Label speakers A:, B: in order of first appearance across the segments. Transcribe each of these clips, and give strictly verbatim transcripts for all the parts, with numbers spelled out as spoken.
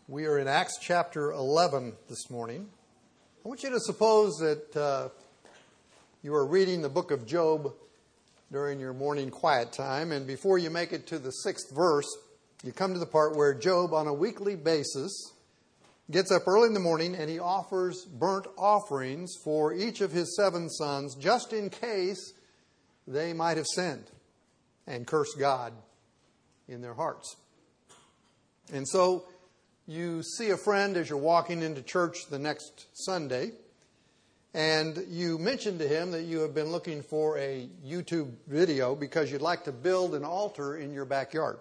A: We are in Acts chapter eleven this morning. I want you to suppose that uh, you are reading the book of Job during your morning quiet time, and before you make it to the sixth verse, you come to the part where Job, on a weekly basis, gets up early in the morning and he offers burnt offerings for each of his seven sons, just in case they might have sinned and cursed God in their hearts. And so you see a friend as you're walking into church the next Sunday, and you mention to him that you have been looking for a YouTube video because you'd like to build an altar in your backyard.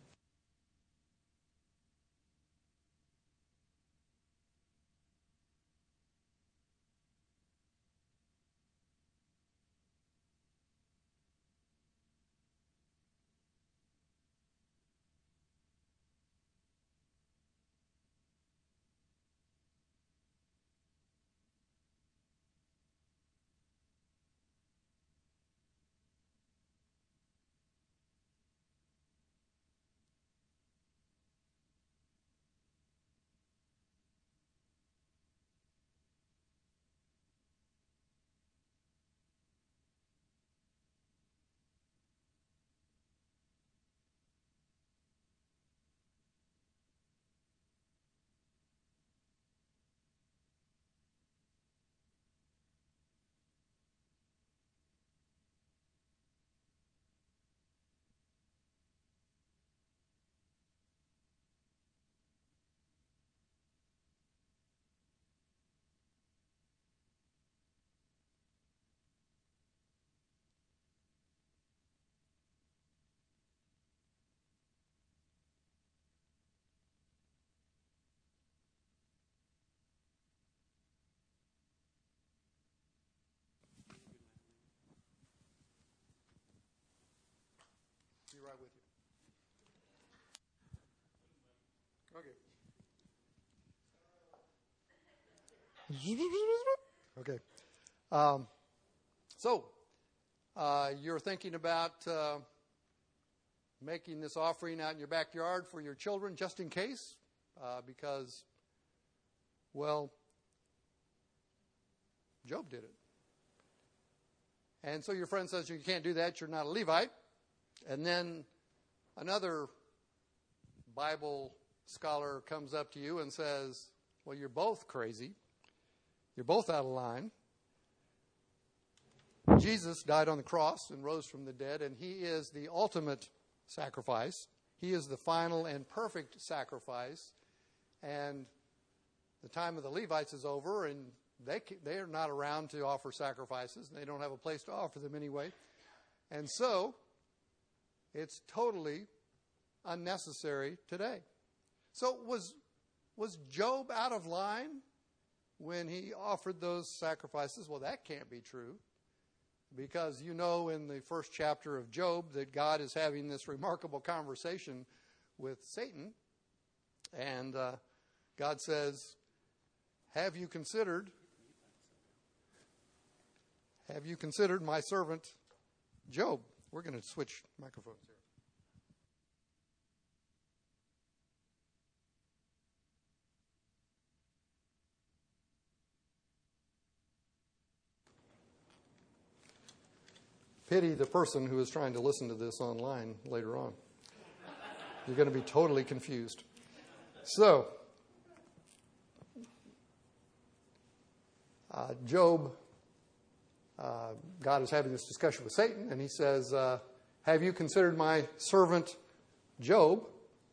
A: Be right with you. Okay. Okay. Um, so, uh, you're thinking about uh, making this offering out in your backyard for your children, just in case, uh, because, well, Job did it. And so your friend says you can't do that, you're not a Levite. And then another Bible scholar comes up to you and says, well, you're both crazy. You're both out of line. Jesus died on the cross and rose from the dead, and he is the ultimate sacrifice. He is the final and perfect sacrifice. And the time of the Levites is over, and they they are not around to offer sacrifices. They don't have a place to offer them anyway. And so it's totally unnecessary today. So was was Job out of line when he offered those sacrifices? Well, that can't be true, because you know in the first chapter of Job that God is having this remarkable conversation with Satan, and uh, God says, "Have you considered? Have you considered my servant Job?" We're going to switch microphones here. Pity the person who is trying to listen to this online later on. You're going to be totally confused. So, uh, Job... Uh, God is having this discussion with Satan, and he says, uh, have you considered my servant Job?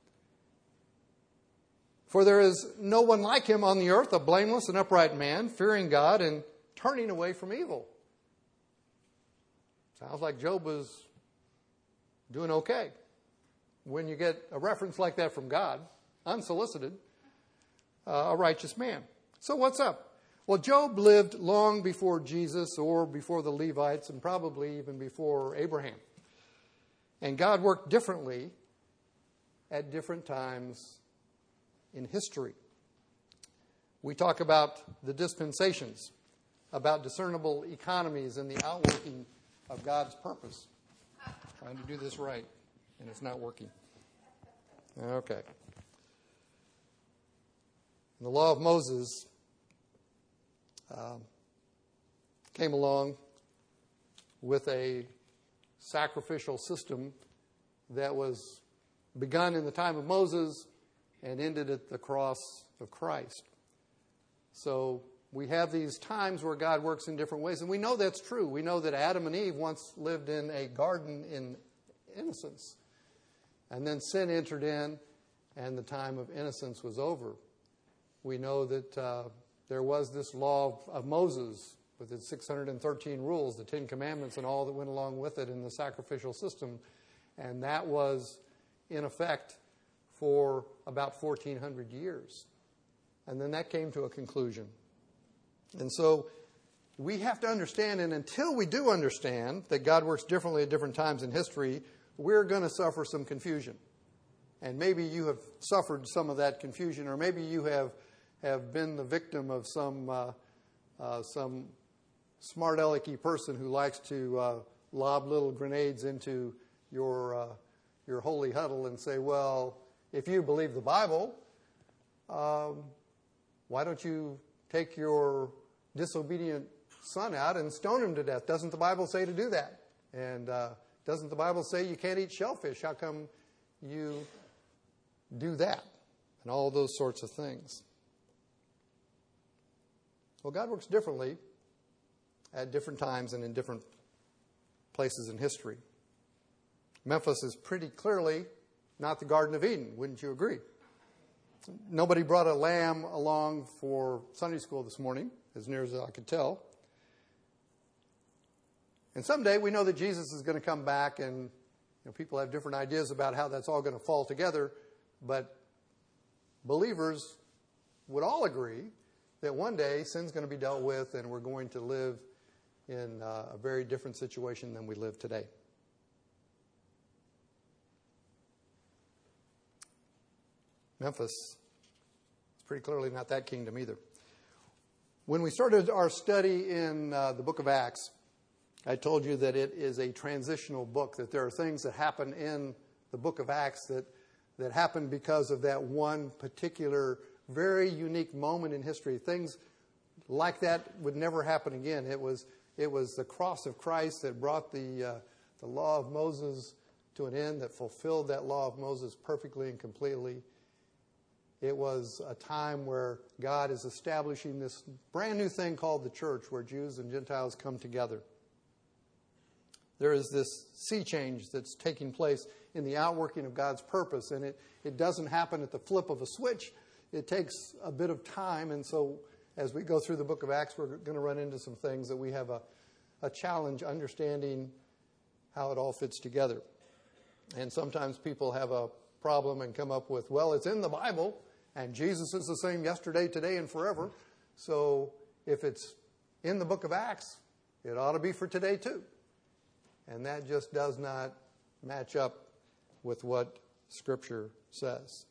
A: For there is no one like him on the earth, a blameless and upright man, fearing God and turning away from evil. Sounds like Job was doing okay. When you get a reference like that from God, unsolicited, uh, a righteous man. So what's up? Well, Job lived long before Jesus or before the Levites and probably even before Abraham. And God worked differently at different times in history. We talk about the dispensations, about discernible economies and the outworking of God's purpose. I'm trying to do this right, and it's not working. Okay. And the law of Moses um, came along with a sacrificial system that was begun in the time of Moses and ended at the cross of Christ. So we have these times where God works in different ways, and we know that's true. We know that Adam and Eve once lived in a garden in innocence, and then sin entered in, and the time of innocence was over. We know that uh, there was this law of, of Moses with its six hundred thirteen rules, the Ten Commandments, and all that went along with it in the sacrificial system, and that was in effect for about fourteen hundred years. And then that came to a conclusion. And so we have to understand, and until we do understand that God works differently at different times in history, we're going to suffer some confusion. And maybe you have suffered some of that confusion, or maybe you have, have been the victim of some uh, uh, some smart-alecky person who likes to uh, lob little grenades into your uh, your holy huddle and say, well, if you believe the Bible, um, why don't you take your disobedient son out and stone him to death? Doesn't the Bible say to do that? And uh, doesn't the Bible say you can't eat shellfish? How come you do that? And all those sorts of things. Well, God works differently at different times and in different places in history. Memphis is pretty clearly not the Garden of Eden, wouldn't you agree? Nobody brought a lamb along for Sunday school this morning, as near as I could tell. And someday we know that Jesus is going to come back, and you know, people have different ideas about how that's all going to fall together, but believers would all agree that one day sin's going to be dealt with and we're going to live in uh, a very different situation than we live today. Memphis is pretty clearly not that kingdom either. When we started our study in uh, the book of Acts, I told you that it is a transitional book, that there are things that happen in the book of Acts that, that happen because of that one particular very unique moment in history. Things like that would never happen again. It was it was the cross of Christ that brought the uh, the law of Moses to an end, that fulfilled that law of Moses perfectly and completely. It was a time where God is establishing this brand new thing called the church, where Jews and Gentiles come together. There is this sea change that's taking place in the outworking of God's purpose, and it, it doesn't happen at the flip of a switch. It takes a bit of time, and so as we go through the book of Acts, we're going to run into some things that we have a, a challenge understanding how it all fits together. And sometimes people have a problem and come up with, well, it's in the Bible, and Jesus is the same yesterday, today, and forever. So if it's in the book of Acts, it ought to be for today too. And that just does not match up with what Scripture says.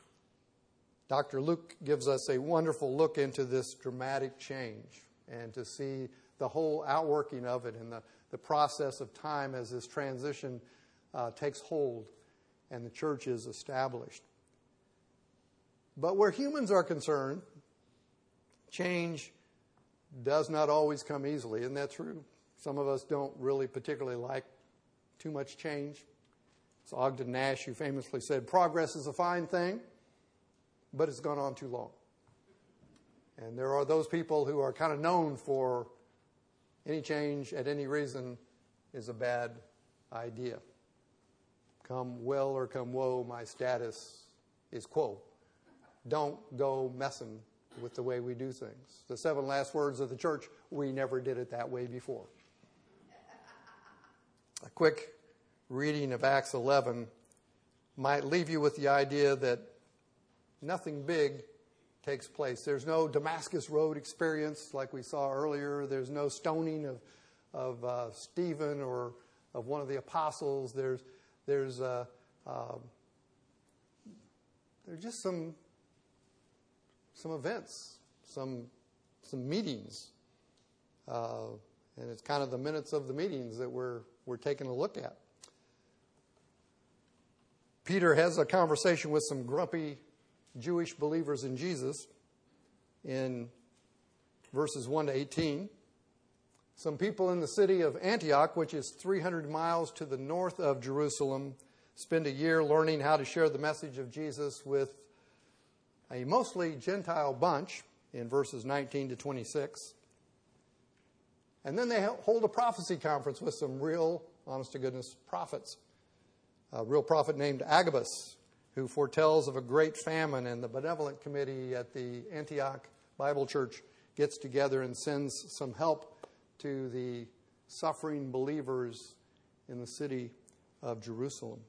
A: Doctor Luke gives us a wonderful look into this dramatic change and to see the whole outworking of it and the, the process of time as this transition uh, takes hold and the church is established. But where humans are concerned, change does not always come easily. Isn't that true? Some of us don't really particularly like too much change. It's Ogden Nash who famously said, progress is a fine thing, but it's gone on too long. And there are those people who are kind of known for any change at any reason is a bad idea. Come well or come woe, my status is quo. Don't go messing with the way we do things. The seven last words of the church, we never did it that way before. A quick reading of Acts eleven might leave you with the idea that nothing big takes place. There's no Damascus Road experience like we saw earlier. There's no stoning of, of uh, Stephen or of one of the apostles. There's there's uh, uh, there's just some some events, some some meetings, uh, and it's kind of the minutes of the meetings that we're we're taking a look at. Peter has a conversation with some grumpy Jewish believers in Jesus, in verses one to eighteen. Some people in the city of Antioch, which is three hundred miles to the north of Jerusalem, spend a year learning how to share the message of Jesus with a mostly Gentile bunch in verses nineteen to twenty-six. And then they hold a prophecy conference with some real, honest-to-goodness prophets. A real prophet named Agabus, who foretells of a great famine, and the benevolent committee at the Antioch Bible Church gets together and sends some help to the suffering believers in the city of Jerusalem.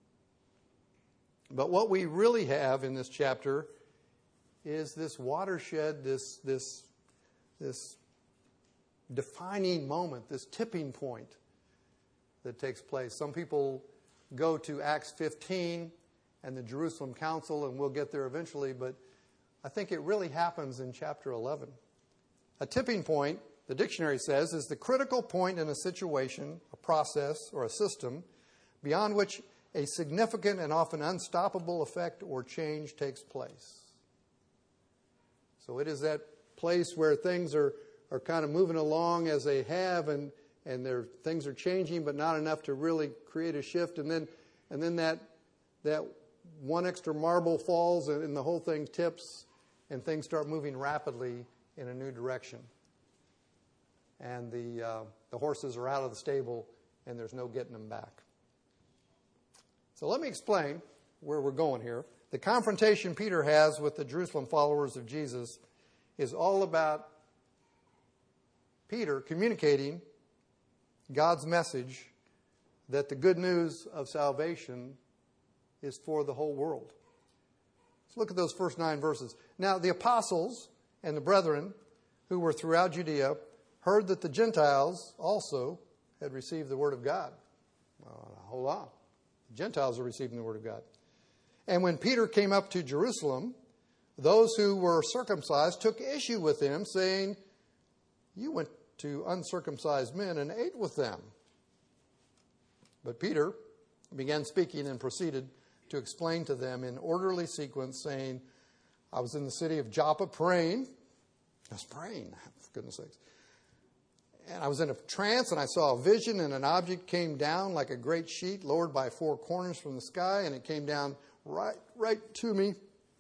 A: But what we really have in this chapter is this watershed, this, this, this defining moment, this tipping point that takes place. Some people go to Acts fifteen and the Jerusalem Council, and we'll get there eventually, but I think it really happens in chapter eleven. A tipping point, the dictionary says, is the critical point in a situation, a process, or a system beyond which a significant and often unstoppable effect or change takes place. So it is that place where things are, are kind of moving along as they have, and, and there, things are changing, but not enough to really create a shift. And then and then that that one extra marble falls, and, and the whole thing tips, and things start moving rapidly in a new direction. And the uh, the horses are out of the stable, and there's no getting them back. So let me explain where we're going here. The confrontation Peter has with the Jerusalem followers of Jesus is all about Peter communicating God's message that the good news of salvation is for the whole world. Let's look at those first nine verses. Now, the apostles and the brethren who were throughout Judea heard that the Gentiles also had received the word of God. Well, hold on. The Gentiles are receiving the word of God. And when Peter came up to Jerusalem, those who were circumcised took issue with him, saying, "You went to uncircumcised men and ate with them." But Peter began speaking and proceeded to explain to them in orderly sequence, saying, "I was in the city of Joppa praying." I was praying, for goodness sakes. "And I was in a trance, and I saw a vision, and an object came down like a great sheet lowered by four corners from the sky, and it came down right, right to me.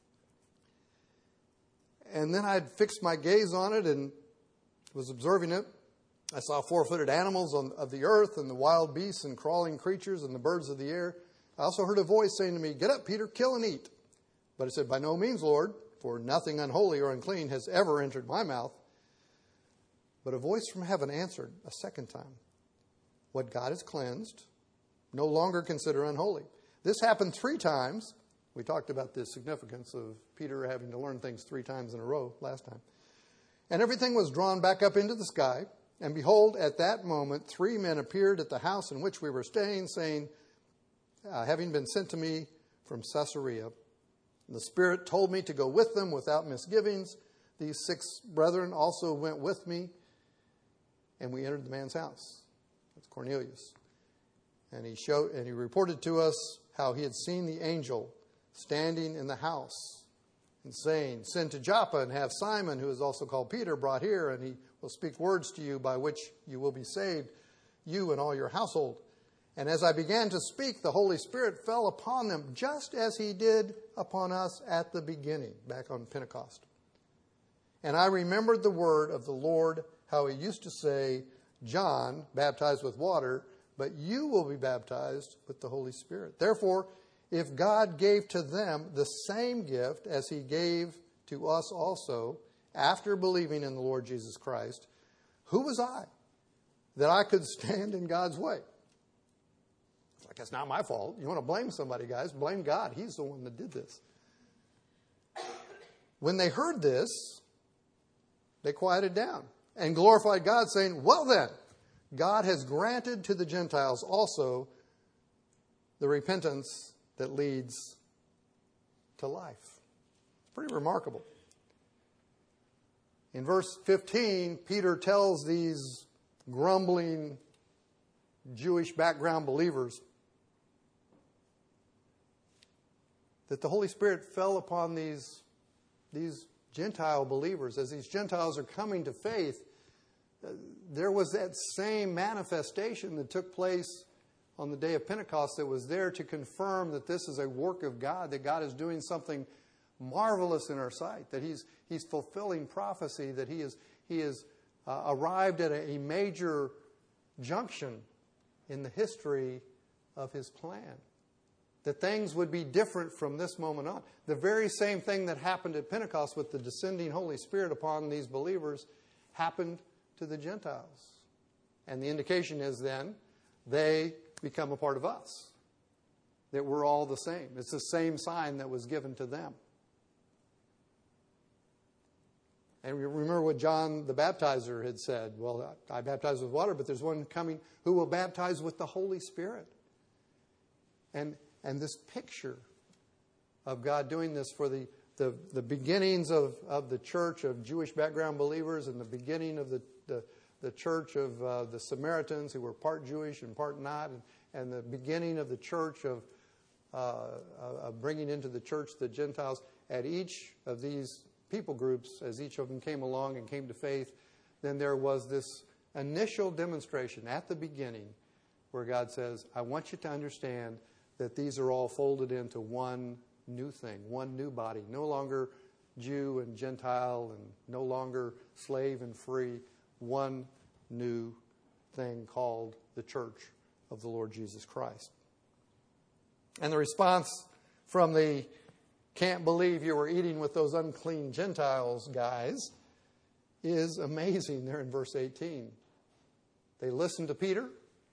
A: And then I'd fixed my gaze on it and was observing it. I saw four-footed animals on, of the earth, and the wild beasts and crawling creatures and the birds of the air. I also heard a voice saying to me, 'Get up, Peter, kill and eat.' But I said, 'By no means, Lord, for nothing unholy or unclean has ever entered my mouth.' But a voice from heaven answered a second time, 'What God has cleansed, no longer consider unholy.'" This happened three times. We talked about the significance of Peter having to learn things three times in a row last time. "And everything was drawn back up into the sky. And behold, at that moment, three men appeared at the house in which we were staying, saying, uh, having been sent to me from Caesarea. And the Spirit told me to go with them without misgivings. These six brethren also went with me, and we entered the man's house." That's Cornelius. And he showed, and he reported to us how he had seen the angel standing in the house and saying, "Send to Joppa and have Simon, who is also called Peter, brought here, and he will speak words to you by which you will be saved, you and all your household." And as I began to speak, the Holy Spirit fell upon them, just as he did upon us at the beginning, back on Pentecost. And I remembered the word of the Lord, how he used to say, "John baptized with water, but you will be baptized with the Holy Spirit." Therefore, if God gave to them the same gift as he gave to us also, after believing in the Lord Jesus Christ, who was I that I could stand in God's way? It's like, that's not my fault. You want to blame somebody, guys? Blame God. He's the one that did this. When they heard this, they quieted down and glorified God, saying, "Well then, God has granted to the Gentiles also the repentance that leads to life." It's pretty remarkable. In verse fifteen, Peter tells these grumbling Jewish background believers that the Holy Spirit fell upon these, these Gentile believers, as these Gentiles are coming to faith, uh, there was that same manifestation that took place on the day of Pentecost that was there to confirm that this is a work of God, that God is doing something marvelous in our sight, that He's He's fulfilling prophecy, that He is He is uh, arrived at a, a major junction in the history of His plan. That things would be different from this moment on. The very same thing that happened at Pentecost with the descending Holy Spirit upon these believers happened to the Gentiles. And the indication is then they become a part of us. That we're all the same. It's the same sign that was given to them. And remember what John the Baptizer had said. Well, I baptize with water, but there's one coming who will baptize with the Holy Spirit. And And this picture of God doing this for the, the, the beginnings of, of the church of Jewish background believers and the beginning of the, the, the church of uh, the Samaritans who were part Jewish and part not, and, and the beginning of the church of, uh, of bringing into the church the Gentiles. At each of these people groups, as each of them came along and came to faith, then there was this initial demonstration at the beginning where God says, I want you to understand that these are all folded into one new thing, one new body. No longer Jew and Gentile and no longer slave and free. One new thing called the church of the Lord Jesus Christ. And the response from the can't believe you were eating with those unclean Gentiles guys is amazing there in verse eighteen. They listened to Peter.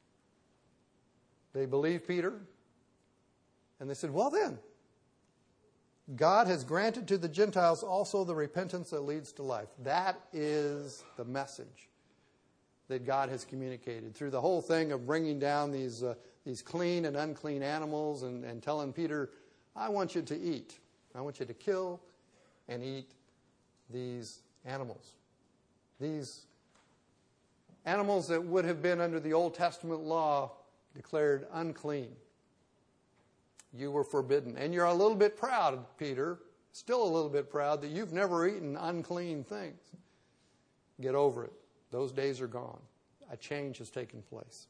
A: They believed Peter. And they said, well then, God has granted to the Gentiles also the repentance that leads to life. That is the message that God has communicated through the whole thing of bringing down these uh, these clean and unclean animals and, and telling Peter, I want you to eat. I want you to kill and eat these animals. These animals that would have been under the Old Testament law declared unclean. You were forbidden. And you're a little bit proud, Peter, still a little bit proud that you've never eaten unclean things. Get over it. Those days are gone. A change has taken place.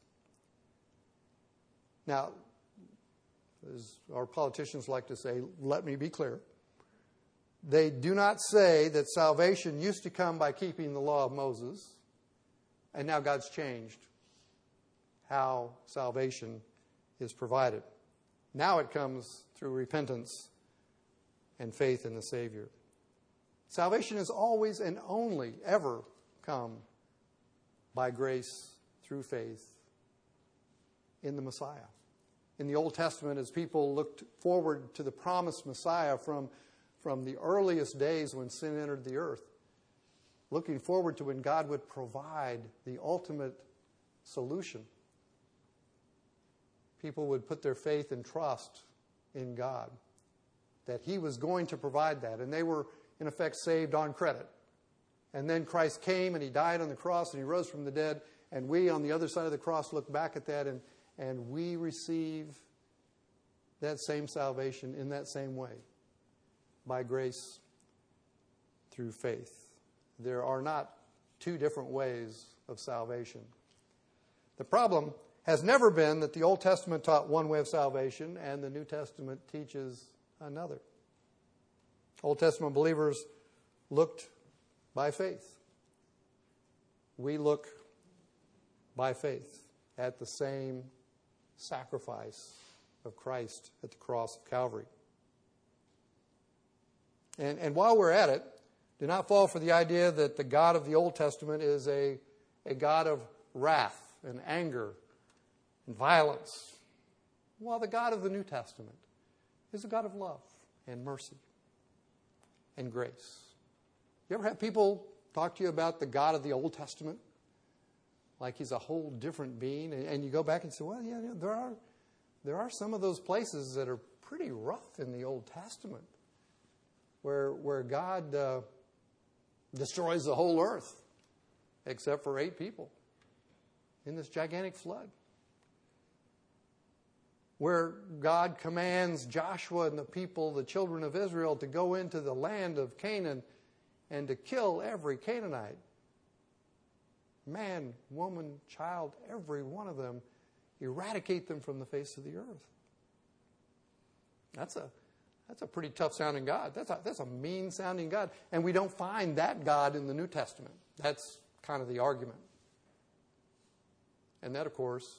A: Now, as our politicians like to say, let me be clear. They do not say that salvation used to come by keeping the law of Moses, and now God's changed how salvation is provided. Now it comes through repentance and faith in the Savior. Salvation has always and only ever come by grace through faith in the Messiah. In the Old Testament, as people looked forward to the promised Messiah from, from the earliest days when sin entered the earth, looking forward to when God would provide the ultimate solution, people would put their faith and trust in God, that He was going to provide that. And they were, in effect, saved on credit. And then Christ came and He died on the cross and He rose from the dead. And we, on the other side of the cross, look back at that and, and we receive that same salvation in that same way, by grace through faith. There are not two different ways of salvation. The problem has never been that the Old Testament taught one way of salvation and the New Testament teaches another. Old Testament believers looked by faith. We look by faith at the same sacrifice of Christ at the cross of Calvary. And, and while we're at it, do not fall for the idea that the God of the Old Testament is a, a God of wrath and anger and violence, while the God of the New Testament is a God of love and mercy and grace. You ever have people talk to you about the God of the Old Testament like He's a whole different being, and, and you go back and say, well, yeah, yeah, there are there are some of those places that are pretty rough in the Old Testament, where where God uh, destroys the whole earth except for eight people in this gigantic flood, where God commands Joshua and the people, the children of Israel, to go into the land of Canaan, and to kill every Canaanite. Man, woman, child, every one of them, eradicate them from the face of the earth. That's a that's a pretty tough sounding God. That's a, that's a mean sounding God. And we don't find that God in the New Testament. That's kind of the argument. And that, of course,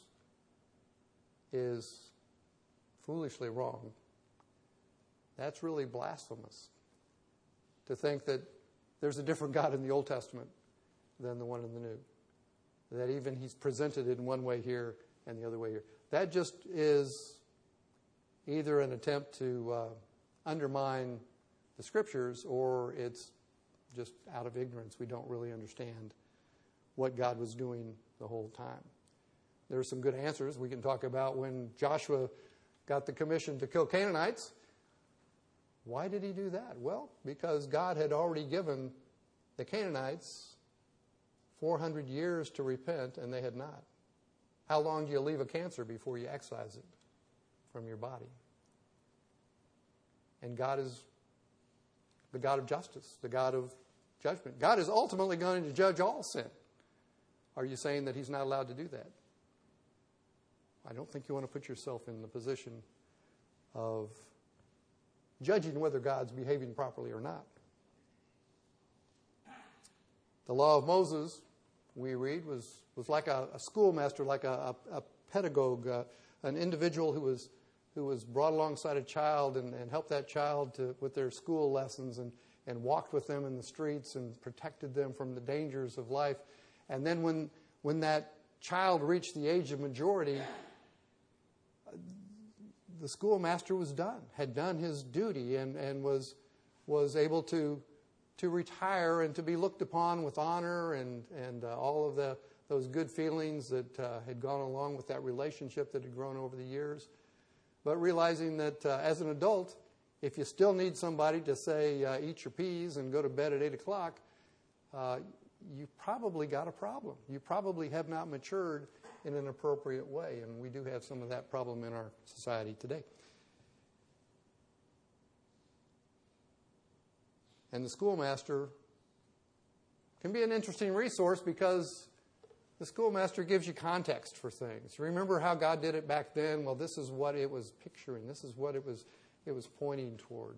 A: is foolishly wrong. That's really blasphemous to think that there's a different God in the Old Testament than the one in the New. That even he's presented in one way here and the other way here. That just is either an attempt to uh, undermine the Scriptures, or it's just out of ignorance. We don't really understand what God was doing the whole time. There are some good answers we can talk about. When Joshua got the commission to kill Canaanites, why did he do that? Well, because God had already given the Canaanites four hundred years to repent, and they had not. How long do you leave a cancer before you excise it from your body? And God is the God of justice, the God of judgment. God is ultimately going to judge all sin. Are you saying that he's not allowed to do that? I don't think you want to put yourself in the position of judging whether God's behaving properly or not. The law of Moses, we read, was, was like a, a schoolmaster, like a, a, a pedagogue, uh, an individual who was who was brought alongside a child and, and helped that child to, with their school lessons and, and walked with them in the streets and protected them from the dangers of life. And then when when that child reached the age of majority, the schoolmaster was done, had done his duty, and, and was was able to to retire and to be looked upon with honor and and uh, all of the those good feelings that uh, had gone along with that relationship that had grown over the years. But realizing that uh, as an adult, if you still need somebody to say, uh, eat your peas and go to bed at eight o'clock, uh, you probably got a problem. You probably have not matured in an appropriate way, and we do have some of that problem in our society today. And the schoolmaster can be an interesting resource because the schoolmaster gives you context for things. Remember how God did it back then? Well, this is what it was picturing. This is what it was it was pointing toward.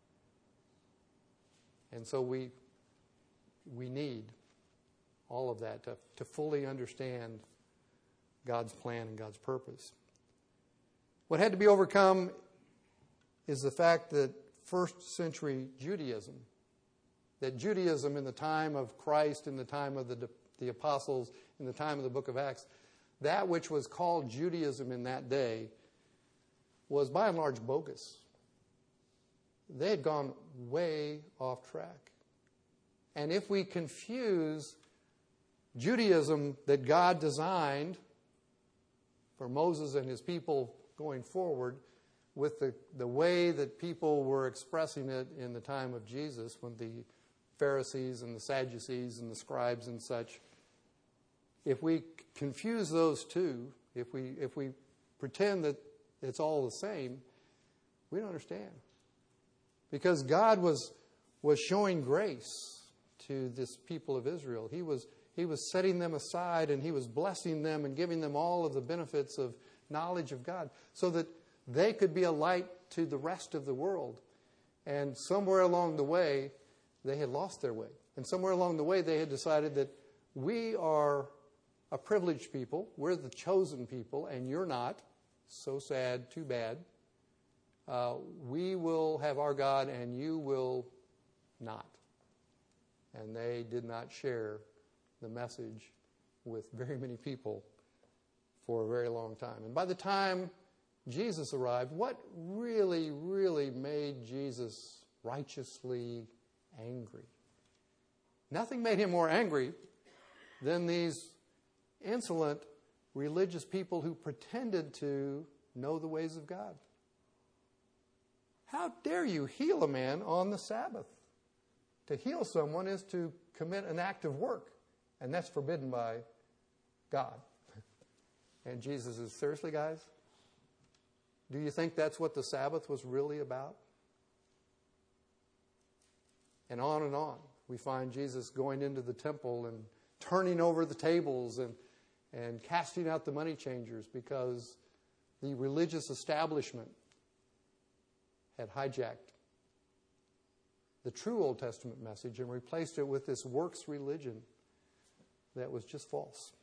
A: And so we we need all of that to, to fully understand God's plan and God's purpose. What had to be overcome is the fact that first century Judaism, that Judaism in the time of Christ, in the time of the, the apostles, in the time of the book of Acts, that which was called Judaism in that day was by and large bogus. They had gone way off track. And if we confuse Judaism that God designed for Moses and his people going forward with the, the way that people were expressing it in the time of Jesus, when the Pharisees and the Sadducees and the scribes and such, if we confuse those two, if we if we pretend that it's all the same, we don't understand. Because God was was showing grace to this people of Israel. He was He was setting them aside, and He was blessing them and giving them all of the benefits of knowledge of God so that they could be a light to the rest of the world. And somewhere along the way, they had lost their way. And somewhere along the way, they had decided that we are a privileged people. We're the chosen people, and you're not. So sad, too bad. Uh, we will have our God, and you will not. And they did not share the message with very many people for a very long time. And by the time Jesus arrived, what really, really made Jesus righteously angry? Nothing made him more angry than these insolent religious people who pretended to know the ways of God. How dare you heal a man on the Sabbath? To heal someone is to commit an act of work, and that's forbidden by God. And Jesus says, seriously, guys? Do you think that's what the Sabbath was really about? And on and on. We find Jesus going into the temple and turning over the tables and, and casting out the money changers because the religious establishment had hijacked the true Old Testament message and replaced it with this works religion that was just false.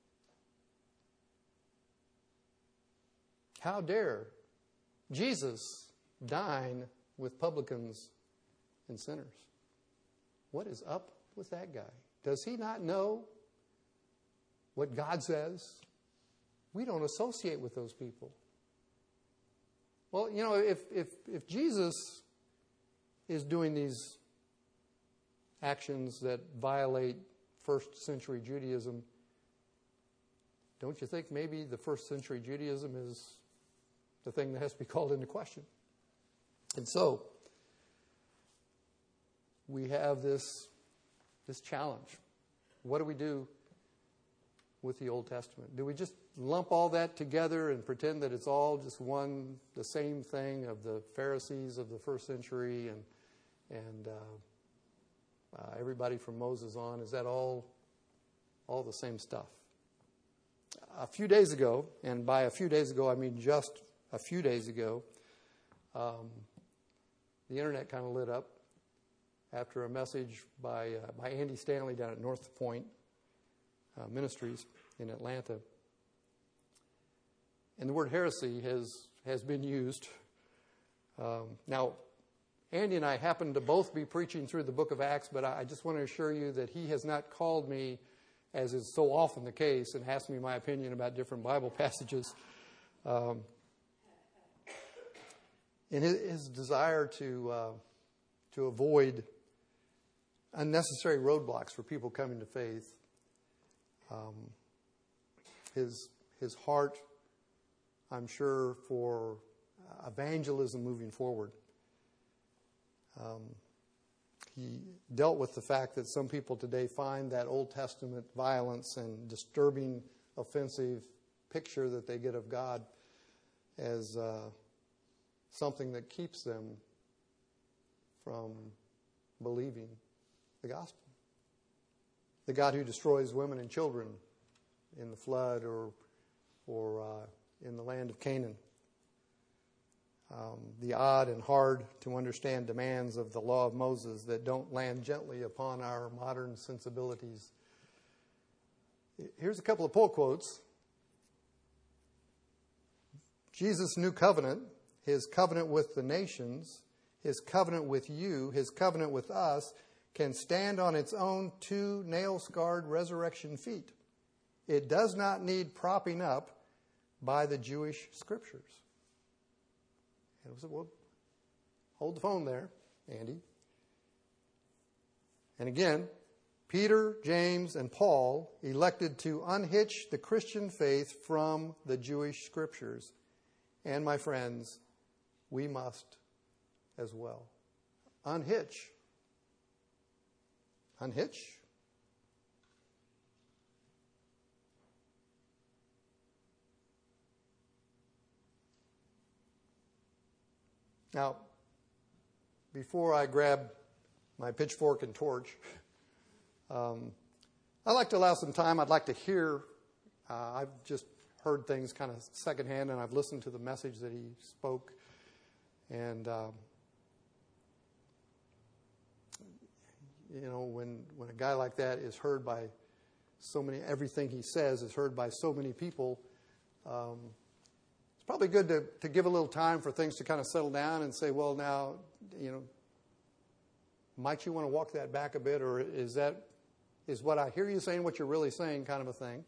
A: How dare Jesus dine with publicans and sinners? What is up with that guy? Does he not know what God says? We don't associate with those people. Well, you know, if if if Jesus is doing these actions that violate first century Judaism, don't you think maybe the first century Judaism is the thing that has to be called into question? And so we have this this challenge. What do we do with the Old Testament? Do we just lump all that together and pretend that it's all just one, the same thing of the Pharisees of the first century and and uh, uh, everybody from Moses on? Is that all all the same stuff? A few days ago, and by a few days ago I mean just a few days ago, um, the internet kind of lit up after a message by uh, by Andy Stanley down at North Point uh, Ministries in Atlanta. And the word heresy has, has been used. Um, now, Andy and I happen to both be preaching through the book of Acts, but I, I just want to assure you that he has not called me, as is so often the case, and asked me my opinion about different Bible passages. Um, in his, his desire to uh, to avoid unnecessary roadblocks for people coming to faith, um, his his heart, I'm sure, for evangelism moving forward. Um, he dealt with the fact that some people today find that Old Testament violence and disturbing, offensive picture that they get of God as uh, something that keeps them from believing the gospel. The God who destroys women and children in the flood or or uh, in the land of Canaan. Um, the odd and hard to understand demands of the law of Moses that don't land gently upon our modern sensibilities. Here's a couple of pull quotes. Jesus' new covenant, his covenant with the nations, his covenant with you, his covenant with us, can stand on its own two nail-scarred resurrection feet. It does not need propping up by the Jewish scriptures. And I said, well, hold the phone there, Andy. And again, Peter, James, and Paul elected to unhitch the Christian faith from the Jewish scriptures. And my friends, we must as well. Unhitch. Unhitch. Now, before I grab my pitchfork and torch, um, I'd like to allow some time. I'd like to hear. Uh, I've just heard things kind of secondhand, and I've listened to the message that he spoke. And, um, you know, when, when a guy like that is heard by so many, everything he says is heard by so many people, um, it's probably good to, to give a little time for things to kind of settle down and say, well, now, you know, might you want to walk that back a bit, or is that, is what I hear you saying what you're really saying kind of a thing?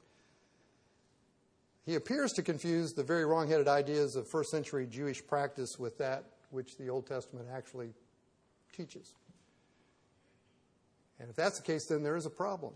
A: He appears to confuse the very wrong-headed ideas of first century Jewish practice with that which the Old Testament actually teaches. And if that's the case, then there is a problem.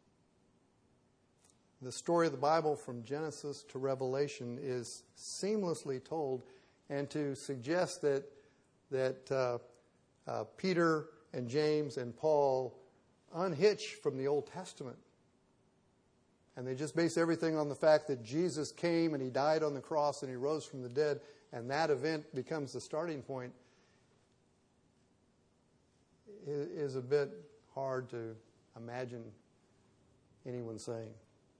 A: The story of the Bible from Genesis to Revelation is seamlessly told, and to suggest that that uh, uh, Peter and James and Paul unhitch from the Old Testament, and they just base everything on the fact that Jesus came and he died on the cross and he rose from the dead, and that event becomes the starting point, is a bit hard to imagine anyone saying.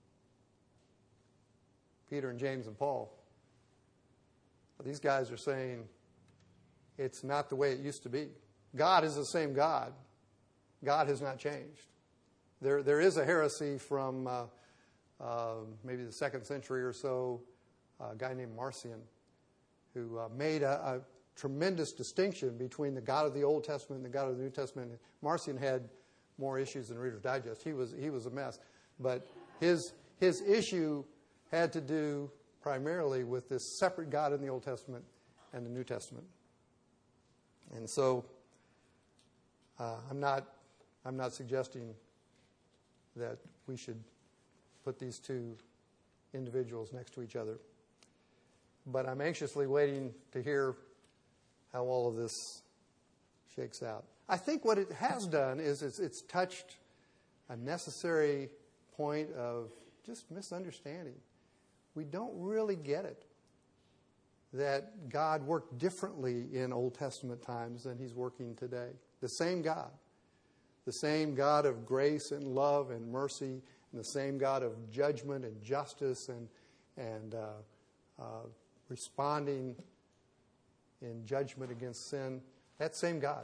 A: Peter and James and Paul, these guys are saying it's not the way it used to be. God is the same God. God has not changed. There, there is a heresy from uh, uh, maybe the second century or so, a guy named Marcion, who uh, made a, a tremendous distinction between the God of the Old Testament and the God of the New Testament. Marcion had more issues than Reader's Digest. He was he was a mess, but his his issue had to do primarily with this separate God in the Old Testament and the New Testament. And so, uh, I'm not I'm not suggesting that we should put these two individuals next to each other. But I'm anxiously waiting to hear how all of this shakes out. I think what it has done is it's, it's touched a necessary point of just misunderstanding. We don't really get it, that God worked differently in Old Testament times than he's working today. The same God. The same God of grace and love and mercy, and the same God of judgment and justice and, and uh, uh, responding in judgment against sin. That same God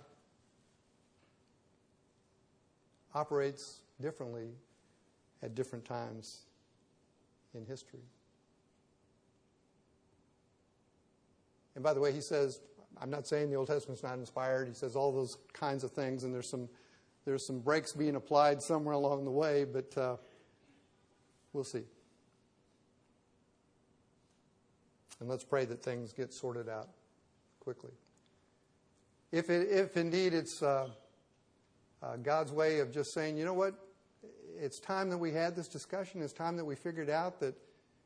A: operates differently at different times in history. And by the way, he says, I'm not saying the Old Testament's not inspired. He says all those kinds of things, and there's some there's some brakes being applied somewhere along the way, but uh, we'll see. And let's pray that things get sorted out quickly. If it, if indeed it's uh, uh, God's way of just saying, you know what, it's time that we had this discussion. It's time that we figured out that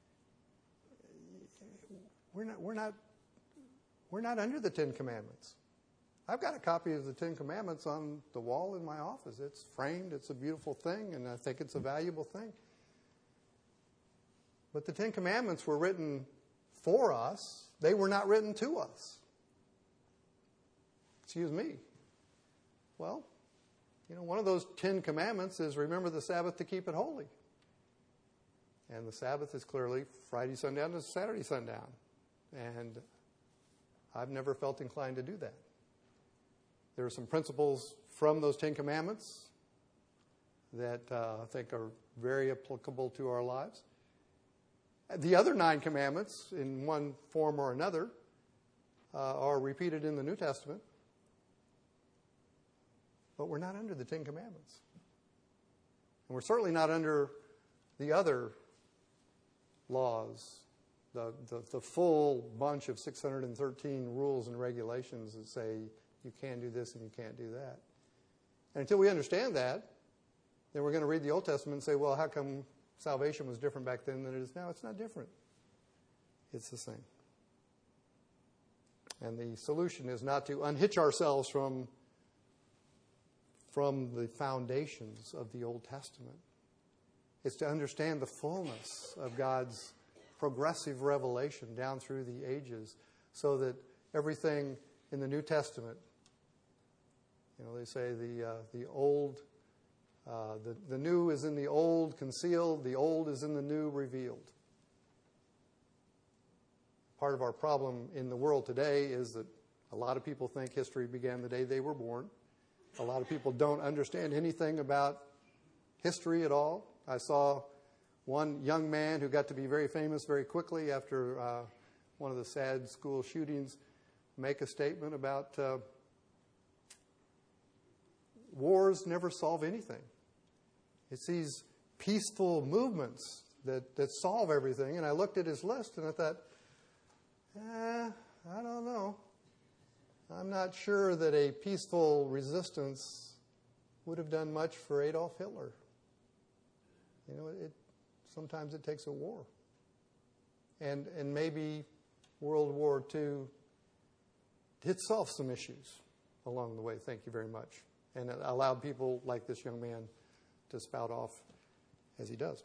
A: we're not we're not we're not under the Ten Commandments. I've got a copy of the Ten Commandments on the wall in my office. It's framed. It's a beautiful thing, and I think it's a valuable thing. But the Ten Commandments were written for us. They were not written to us. Excuse me. Well, you know, one of those Ten Commandments is remember the Sabbath to keep it holy. And the Sabbath is clearly Friday sundown to Saturday sundown. And I've never felt inclined to do that. There are some principles from those Ten Commandments that uh, I think are very applicable to our lives. The other nine commandments, in one form or another, uh, are repeated in the New Testament. But we're not under the Ten Commandments. And we're certainly not under the other laws, the, the, the full bunch of six hundred thirteen rules and regulations that say you can do this and you can't do that. And until we understand that, then we're going to read the Old Testament and say, well, how come salvation was different back then than it is now? It's not different. It's the same. And the solution is not to unhitch ourselves from, from the foundations of the Old Testament. It's to understand the fullness of God's progressive revelation down through the ages so that everything in the New Testament, you know, they say the uh, the old, uh, the, the new is in the old concealed, the old is in the new revealed. Part of our problem in the world today is that a lot of people think history began the day they were born. A lot of people don't understand anything about history at all. I saw one young man who got to be very famous very quickly after uh, one of the sad school shootings make a statement about uh, wars never solve anything. It's these peaceful movements that, that solve everything. And I looked at his list and I thought, eh, I don't know. I'm not sure that a peaceful resistance would have done much for Adolf Hitler. You know, it sometimes it takes a war. And and maybe World War Two did solve some issues along the way. Thank you very much. And it allowed people like this young man to spout off as he does.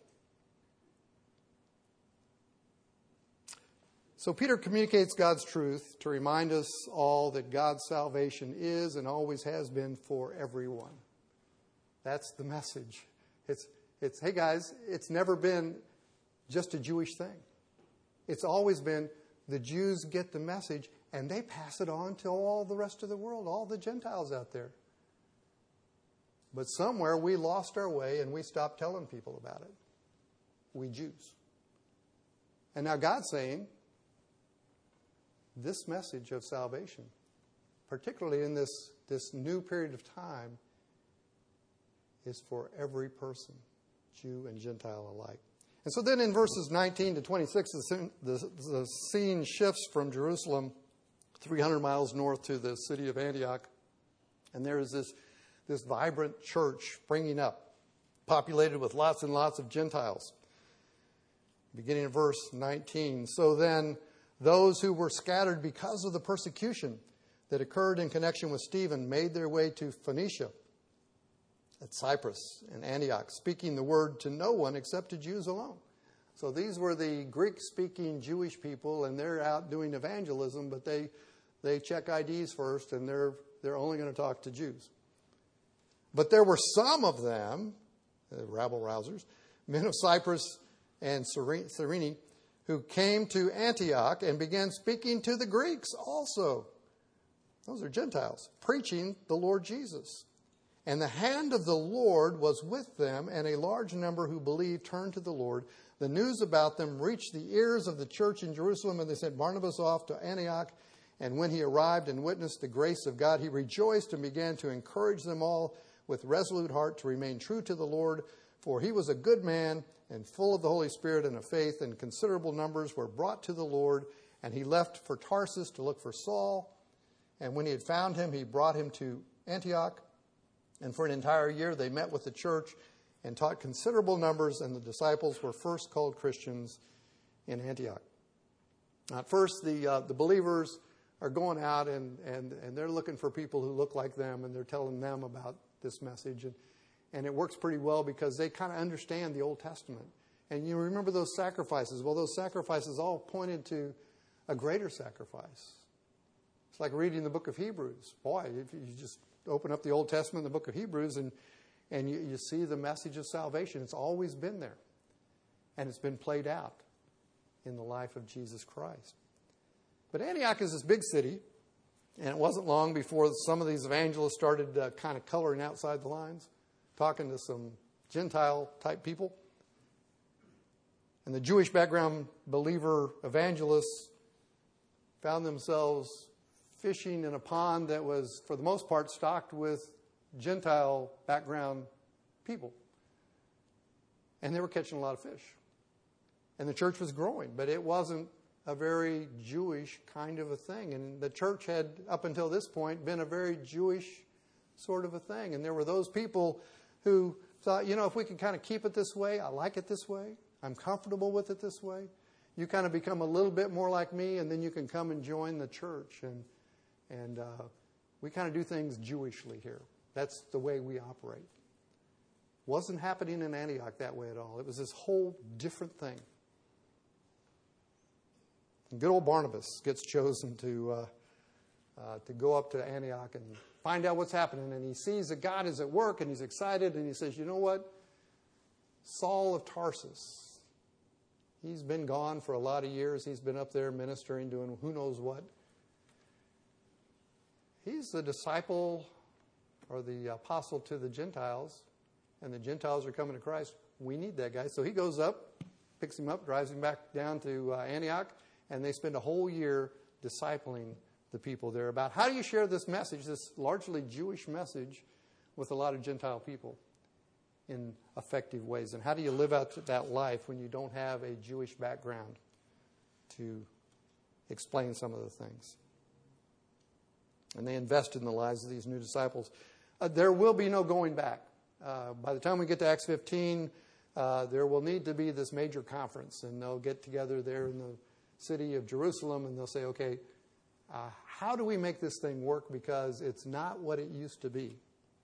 A: So Peter communicates God's truth to remind us all that God's salvation is and always has been for everyone. That's the message. It's, it's hey guys, it's never been just a Jewish thing. It's always been the Jews get the message and they pass it on to all the rest of the world, all the Gentiles out there. But somewhere we lost our way and we stopped telling people about it. We Jews. And now God's saying, this message of salvation, particularly in this, this new period of time, is for every person, Jew and Gentile alike. And so then in verses nineteen to twenty-six, the, the, the scene shifts from Jerusalem three hundred miles north to the city of Antioch. And there is this, this vibrant church springing up, populated with lots and lots of Gentiles. Beginning of verse nineteen. So then those who were scattered because of the persecution that occurred in connection with Stephen made their way to Phoenicia, at Cyprus and Antioch, speaking the word to no one except to Jews alone. So these were the Greek-speaking Jewish people, and they're out doing evangelism, but they they check I Ds first, and they're they're only going to talk to Jews. But there were some of them, the rabble-rousers, men of Cyprus and Cyrene, who came to Antioch and began speaking to the Greeks also. Those are Gentiles, preaching the Lord Jesus. And the hand of the Lord was with them, and a large number who believed turned to the Lord. The news about them reached the ears of the church in Jerusalem, and they sent Barnabas off to Antioch. And when he arrived and witnessed the grace of God, he rejoiced and began to encourage them all with resolute heart to remain true to the Lord. For he was a good man and full of the Holy Spirit and of faith, and considerable numbers were brought to the Lord. And he left for Tarsus to look for Saul. And when he had found him, he brought him to Antioch. And for an entire year, they met with the church and taught considerable numbers, and the disciples were first called Christians in Antioch. Now, at first, the uh, the believers are going out, and, and, and they're looking for people who look like them, and they're telling them about this message. And, and it works pretty well because they kind of understand the Old Testament. And you remember those sacrifices. Well, those sacrifices all pointed to a greater sacrifice. It's like reading the book of Hebrews. Boy, if you just open up the Old Testament, the book of Hebrews, and, and you, you see the message of salvation. It's always been there. And it's been played out in the life of Jesus Christ. But Antioch is this big city, and it wasn't long before some of these evangelists started uh, kind of coloring outside the lines, talking to some Gentile-type people. And the Jewish background believer evangelists found themselves fishing in a pond that was, for the most part, stocked with Gentile background people. And they were catching a lot of fish. And the church was growing, but it wasn't a very Jewish kind of a thing. And the church had, up until this point, been a very Jewish sort of a thing. And there were those people who thought, you know, if we can kind of keep it this way, I like it this way, I'm comfortable with it this way, you kind of become a little bit more like me, and then you can come and join the church. And And uh, we kind of do things Jewishly here. That's the way we operate. Wasn't happening in Antioch that way at all. It was this whole different thing. And good old Barnabas gets chosen to uh, uh, to go up to Antioch and find out what's happening. And he sees that God is at work, and he's excited, and he says, you know what? Saul of Tarsus, he's been gone for a lot of years. He's been up there ministering, doing who knows what. He's the disciple or the apostle to the Gentiles, and the Gentiles are coming to Christ. We need that guy. So he goes up, picks him up, drives him back down to uh, Antioch, and they spend a whole year discipling the people there about how do you share this message, this largely Jewish message, with a lot of Gentile people in effective ways. And how do you live out that life when you don't have a Jewish background to explain some of the things? And they invest in the lives of these new disciples. Uh, there will be no going back. Uh, by the time we get to Acts fifteen, uh, there will need to be this major conference, and they'll get together there in the city of Jerusalem, and they'll say, okay, uh, how do we make this thing work? Because it's not what it used to be.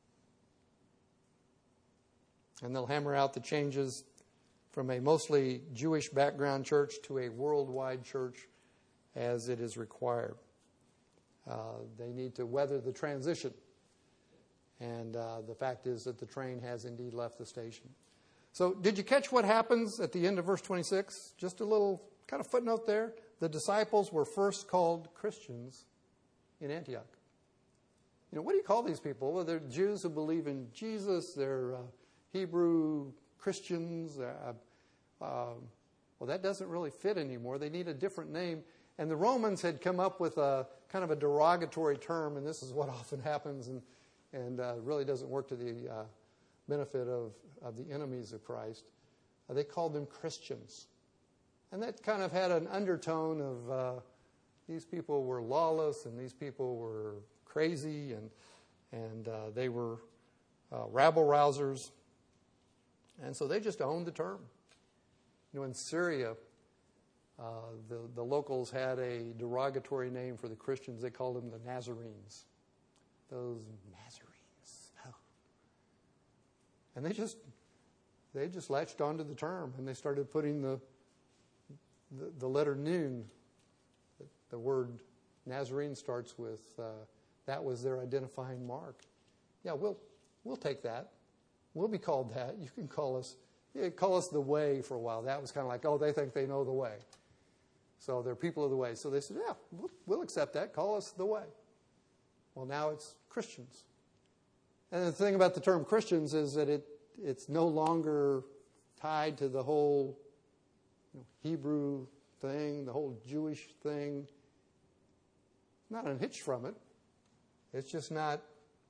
A: And they'll hammer out the changes from a mostly Jewish background church to a worldwide church as it is required. Uh, they need to weather the transition. And uh, the fact is that the train has indeed left the station. So did you catch what happens at the end of verse twenty-six? Just a little kind of footnote there. The disciples were first called Christians in Antioch. You know, what do you call these people? Well, they're Jews who believe in Jesus. They're uh, Hebrew Christians. Uh, uh, well, that doesn't really fit anymore. They need a different name. And the Romans had come up with a kind of a derogatory term, and this is what often happens and, and uh, really doesn't work to the uh, benefit of, of the enemies of Christ. Uh, they called them Christians. And that kind of had an undertone of uh, these people were lawless and these people were crazy and, and uh, they were uh, rabble-rousers. And so they just owned the term. You know, in Syria, uh, the, the locals had a derogatory name for the Christians. They called them the Nazarenes. Those Nazarenes. Oh. And they just they just latched onto the term, and they started putting the the, the letter Nun. The, the word Nazarene starts with. Uh, that was their identifying mark. Yeah, we'll we'll take that. We'll be called that. You can call us yeah, call us the Way for a while. That was kind of like, oh, they think they know the way. So they're people of the way. So they said, yeah, we'll, we'll accept that. Call us the Way. Well, now it's Christians. And the thing about the term Christians is that it it's no longer tied to the whole you know, Hebrew thing, the whole Jewish thing. Not unhitched from it. It's just not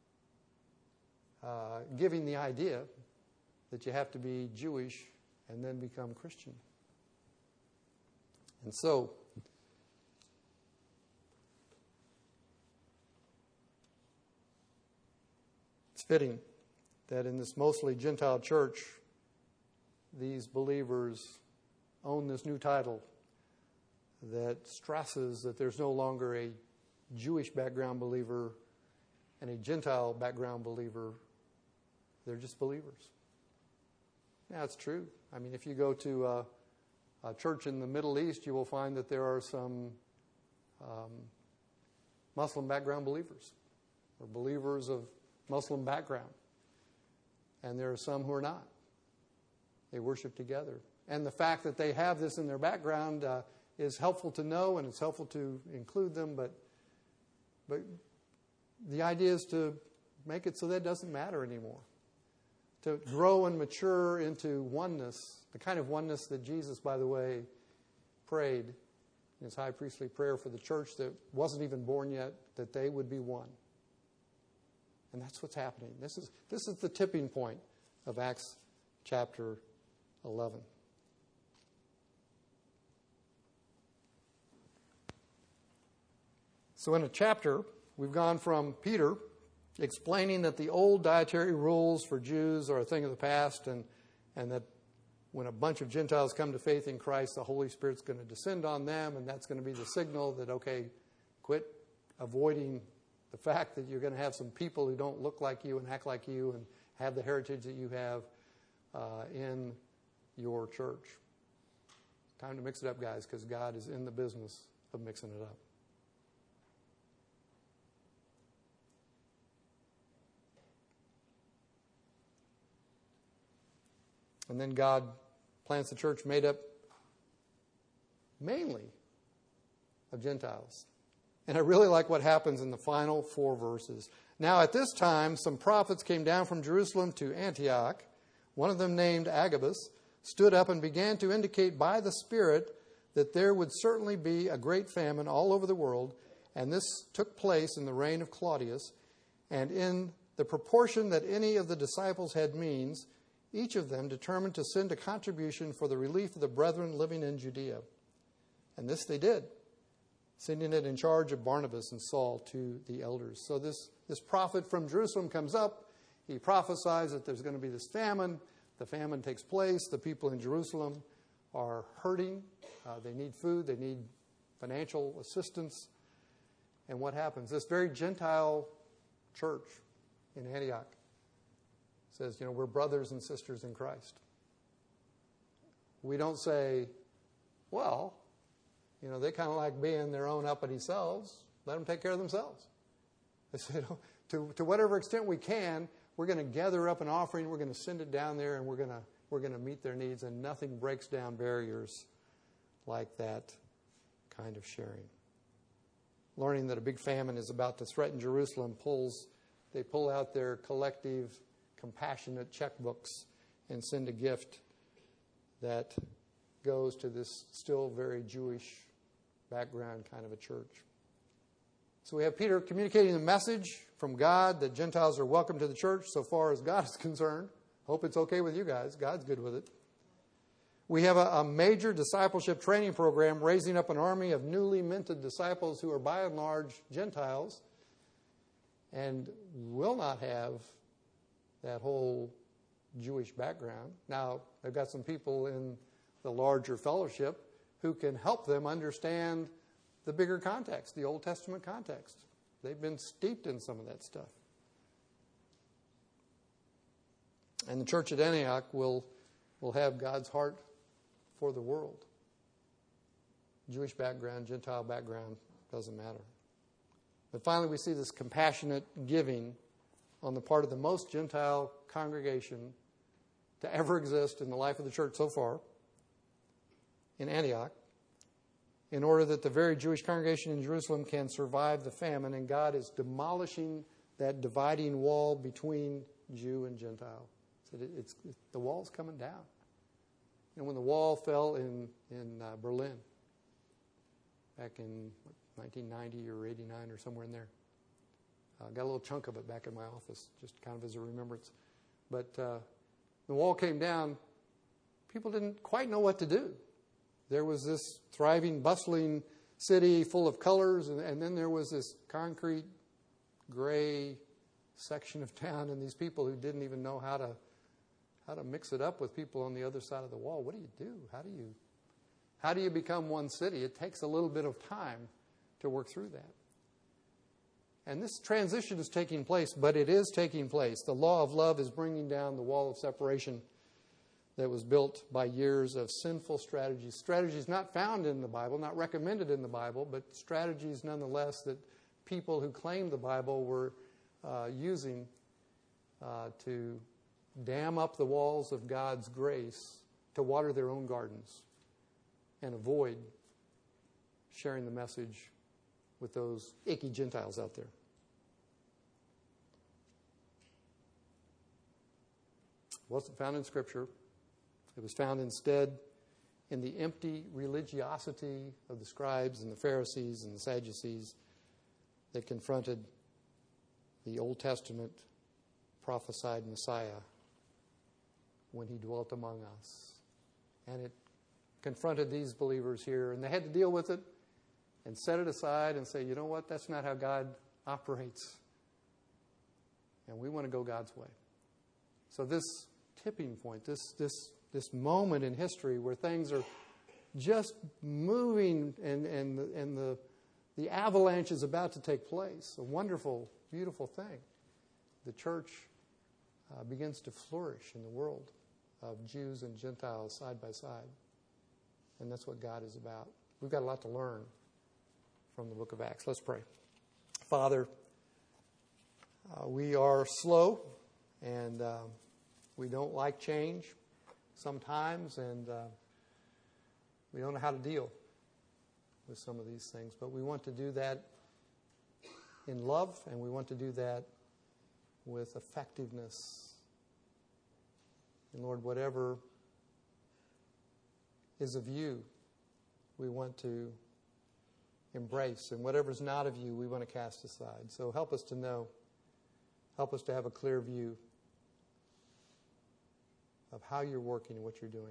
A: uh, giving the idea that you have to be Jewish and then become Christian. And so, it's fitting that in this mostly Gentile church, these believers own this new title that stresses that there's no longer a Jewish background believer and a Gentile background believer. They're just believers. Now, it's true. I mean, if you go to a, a church in the Middle East, you will find that there are some um, Muslim background believers or believers of Muslim background. And there are some who are not. They worship together. And the fact that they have this in their background uh, is helpful to know, and it's helpful to include them, but but the idea is to make it so that it doesn't matter anymore. To grow and mature into oneness, the kind of oneness that Jesus, by the way, prayed in his high priestly prayer for the church that wasn't even born yet, that they would be one. And that's what's happening. This is this is the tipping point of Acts chapter eleven. So in a chapter, we've gone from Peter explaining that the old dietary rules for Jews are a thing of the past, and, and that when a bunch of Gentiles come to faith in Christ, the Holy Spirit's going to descend on them, and that's going to be the signal that, okay, quit avoiding the fact that you're going to have some people who don't look like you and act like you and have the heritage that you have uh, in your church. Time to mix it up, guys, because God is in the business of mixing it up. And then God plants the church made up mainly of Gentiles. And I really like what happens in the final four verses. Now at this time, some prophets came down from Jerusalem to Antioch. One of them, named Agabus, stood up and began to indicate by the Spirit that there would certainly be a great famine all over the world. And this took place in the reign of Claudius. And in the proportion that any of the disciples had means, each of them determined to send a contribution for the relief of the brethren living in Judea. And this they did, sending it in charge of Barnabas and Saul to the elders. So this, this prophet from Jerusalem comes up. He prophesies that there's going to be this famine. The famine takes place. The people in Jerusalem are hurting. Uh, they need food. They need financial assistance. And what happens? This very Gentile church in Antioch says, you know, we're brothers and sisters in Christ. We don't say, well, you know, they kind of like being their own uppity selves. Let them take care of themselves. They say, to, to whatever extent we can, we're going to gather up an offering, we're going to send it down there, and we're going to we're going to meet their needs, and nothing breaks down barriers like that kind of sharing. Learning that a big famine is about to threaten Jerusalem, pulls they pull out their collective, compassionate checkbooks and send a gift that goes to this still very Jewish background kind of a church. So we have Peter communicating the message from God that Gentiles are welcome to the church so far as God is concerned. Hope it's okay with you guys. God's good with it. We have a, a major discipleship training program raising up an army of newly minted disciples who are by and large Gentiles and will not have that whole Jewish background. Now, they've got some people in the larger fellowship who can help them understand the bigger context, the Old Testament context. They've been steeped in some of that stuff. And the church at Antioch will, will have God's heart for the world. Jewish background, Gentile background, doesn't matter. But finally, we see this compassionate giving on the part of the most Gentile congregation to ever exist in the life of the church so far in Antioch, in order that the very Jewish congregation in Jerusalem can survive the famine, and God is demolishing that dividing wall between Jew and Gentile. So it's, it's, the wall's coming down. And when the wall fell in, in uh, Berlin back in nineteen ninety or eighty-nine or somewhere in there, I uh, got a little chunk of it back in my office, just kind of as a remembrance. But uh, the wall came down. People didn't quite know what to do. There was this thriving, bustling city full of colors, and, and then there was this concrete, gray section of town, and these people who didn't even know how to how to mix it up with people on the other side of the wall. What do you do? How do you how do you become one city? It takes a little bit of time to work through that. And this transition is taking place, but it is taking place. The law of love is bringing down the wall of separation that was built by years of sinful strategies. Strategies not found in the Bible, not recommended in the Bible, but strategies nonetheless that people who claimed the Bible were uh, using uh, to dam up the walls of God's grace to water their own gardens and avoid sharing the message with those icky Gentiles out there. It wasn't found in Scripture. It was found instead in the empty religiosity of the scribes and the Pharisees and the Sadducees that confronted the Old Testament prophesied Messiah when he dwelt among us. And it confronted these believers here, and they had to deal with it and set it aside and say, you know what, that's not how God operates. And we want to go God's way. So this tipping point, this this this moment in history where things are just moving and, and, the, and the, the avalanche is about to take place, a wonderful, beautiful thing. The church uh, begins to flourish in the world of Jews and Gentiles side by side. And that's what God is about. We've got a lot to learn from the book of Acts. Let's pray. Father, uh, we are slow and uh, we don't like change sometimes, and uh, we don't know how to deal with some of these things. But we want to do that in love, and we want to do that with effectiveness. And Lord, whatever is of you, we want to embrace, and whatever's not of you, we want to cast aside. So help us to know, help us to have a clear view of how you're working and what you're doing.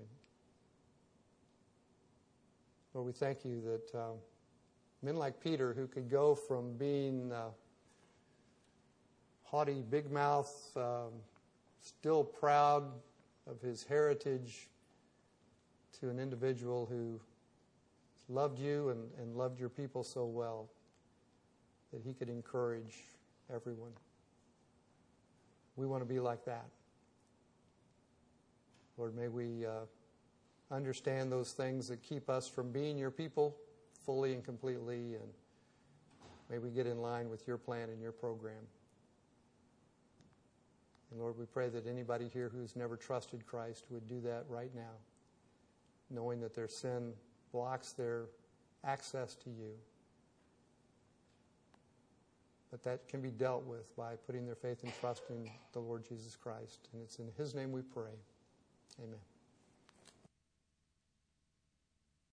A: Lord, we thank you that uh, men like Peter, who could go from being uh, haughty, big mouth, um, still proud of his heritage, to an individual who loved you and, and loved your people so well that he could encourage everyone. We want to be like that. Lord, may we uh, understand those things that keep us from being your people fully and completely, and may we get in line with your plan and your program. And Lord, we pray that anybody here who's never trusted Christ would do that right now, knowing that their sin blocks their access to you. But that can be dealt with by putting their faith and trust in the Lord Jesus Christ. And it's in His name we pray. Amen.